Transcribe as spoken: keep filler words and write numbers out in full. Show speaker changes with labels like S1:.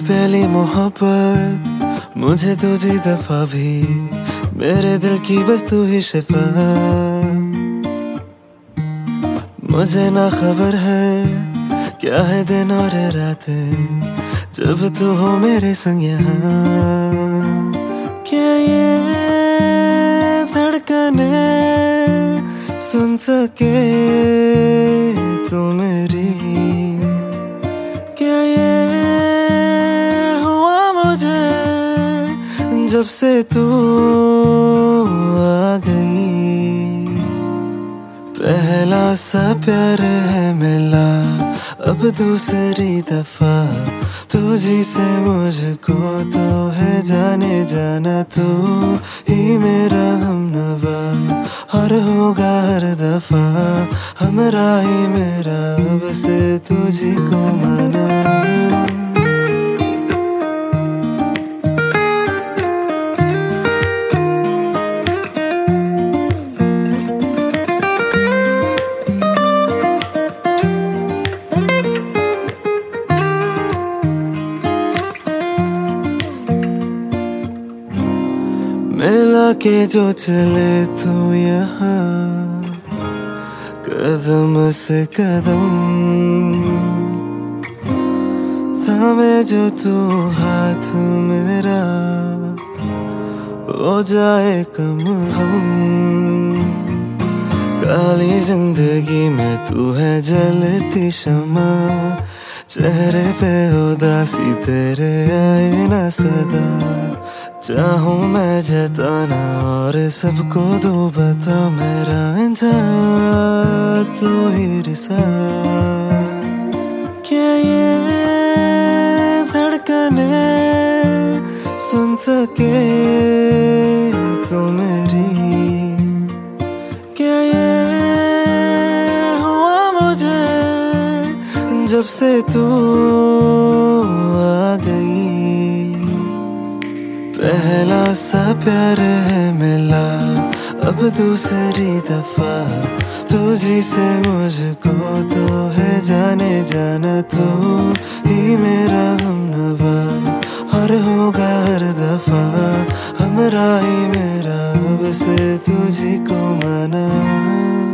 S1: पहली मोहब्बत मुझे दूसरी दफा भी, मेरे दिल की बस तू ही शिफा। मुझे ना खबर है क्या है दिन और रातें, जब तू हो मेरे संग यहाँ। क्या ये धड़कने सुन सके तू मेरी, क्या ये हुआ मुझे जब से तू आ गई। पहला सा प्यार है मिला अब दूसरी दफा, तुझी से मुझको तो है जाने जाना। तू ही मेरा हमनवा और होगा हर दफा, हमरा ही मेरा अब से तुझी को माना। मिला के जो चले तू यहाँ कदम से कदम, थामे जो तू हाथ मेरा हो जाए कम गम। काली जिंदगी में तू है जलती शमा, चेहरे पे उदासी तेरे आए ना सदा। चाहूं मैं जताना और सबको दूं बता, मेरा इंसान तू ही रिसा। क्या ये धड़कने सुन सके तू मेरी, क्या ये हुआ मुझे जब से तू आ गई। पहला सा प्यार है मिला अब दूसरी दफा, तुझी से मुझको तो है जाने जाना। तू ही मेरा हमनवा और होगा हर दफा, हमरा ही मेरा अब से तुझी को माना।